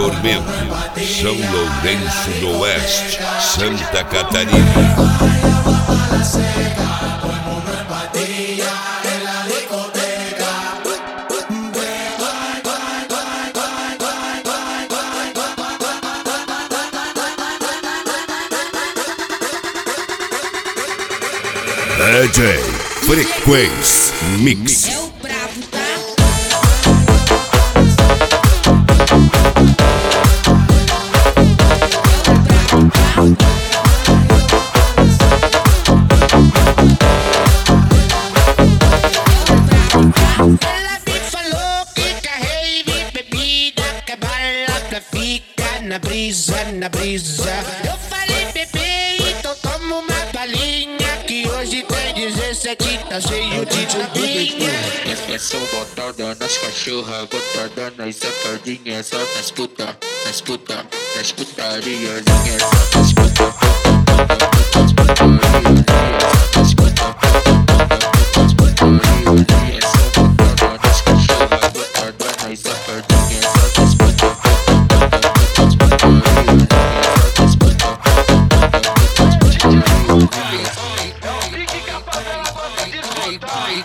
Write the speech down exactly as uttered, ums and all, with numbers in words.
Tormento, São Lourenço do Oeste, Santa Catarina. D J Frequência Mix. É o brabo, tá? Ela me falou que carrei de bebida, que a bala fica na brisa, na brisa. Eu falei, bebê, então toma uma balinha, que hoje tem dezessete, tá cheio de tapinha. É só botada nas cachorras, botada nas safadinhas, só nas puta, nas puta, nas putariazinhas, só nas